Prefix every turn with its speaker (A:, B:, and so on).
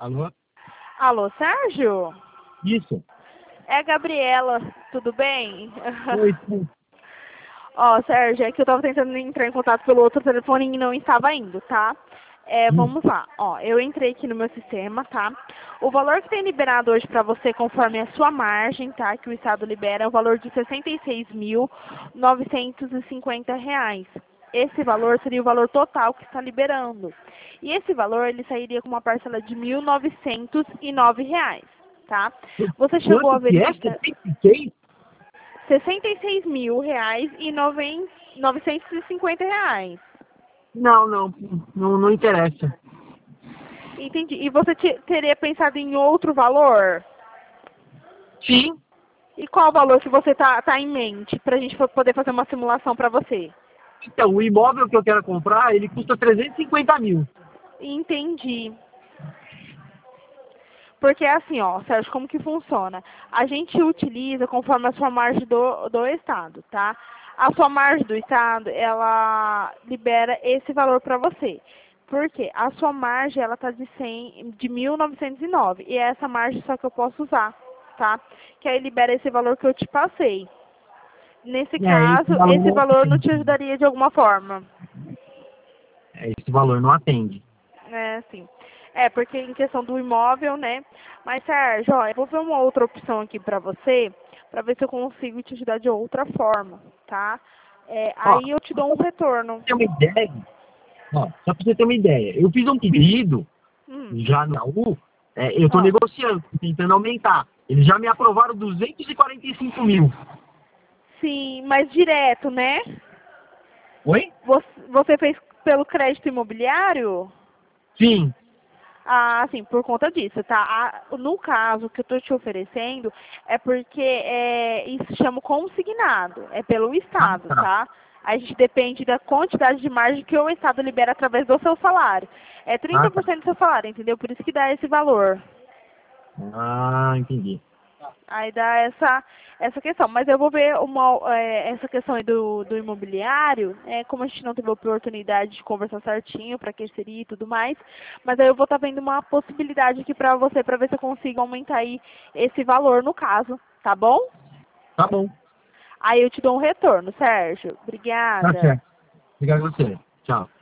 A: Alô?
B: Alô, Sérgio?
A: Isso.
B: É a Gabriela, tudo bem?
A: Oi, sim.
B: Ó, Sérgio, é que eu tava tentando entrar em contato pelo outro telefone e não estava indo, tá? Vamos lá, ó, eu entrei aqui no meu sistema, tá? O valor que tem liberado hoje pra você, conforme a sua margem, tá? Que o Estado libera, é o valor de R$ 66.950. Esse valor seria o valor total que está liberando. E esse valor, ele sairia com uma parcela de R$ 1.909, tá? Você chegou a
A: Quanto que é?
B: verificar...
A: 76?
B: R$ 66.000 e R$ 950.
A: Não interessa.
B: Entendi. E você teria pensado em outro valor?
A: Sim.
B: E qual valor que você tá em mente pra gente poder fazer uma simulação pra você?
A: Então, o imóvel que eu quero comprar, ele custa 350 mil.
B: Entendi. Porque assim, ó, Sérgio, como que funciona? A gente utiliza conforme a sua margem do Estado, tá? A sua margem do Estado, ela libera esse valor para você. Por quê? A sua margem, ela tá de 1.909. E é essa margem só que eu posso usar, tá? Que aí libera esse valor que eu te passei. Nesse
A: Esse
B: caso,
A: valor
B: esse
A: não
B: valor não te
A: atende.
B: ajudaria de alguma forma.
A: Esse valor não atende.
B: Sim. Porque em questão do imóvel, né? Mas, Sérgio, ó, eu vou ver uma outra opção aqui pra você, pra ver se eu consigo te ajudar de outra forma, tá?
A: Ó,
B: Aí eu te dou um retorno.
A: pra você ter uma ideia, só pra você ter uma ideia, eu fiz um pedido
B: Hum,
A: já na U, eu estou
B: ó,
A: negociando, tentando aumentar. Eles já me aprovaram 245 mil.
B: sim, mas direto, né?
A: Oi?
B: Você fez pelo crédito imobiliário?
A: Sim.
B: Ah, sim, por conta disso, tá? No caso que eu estou te oferecendo, é porque isso chama consignado, é pelo
A: Ah,
B: Estado,
A: tá.
B: tá? A gente depende da quantidade de margem que o Estado libera através do seu salário. É
A: Ah, tá.
B: 30% do seu salário, entendeu? Por isso que dá esse valor.
A: Ah, entendi.
B: Aí dá essa questão. Mas eu vou ver essa questão aí do imobiliário, como a gente não teve a oportunidade de conversar certinho para que seria e tudo mais, mas aí eu vou estar vendo uma possibilidade aqui para você, para ver se eu consigo aumentar aí esse valor no caso, tá bom?
A: Tá bom.
B: Aí eu te dou um retorno, Sérgio.
A: Tá
B: Obrigada.
A: certo. Obrigado a você. Tchau.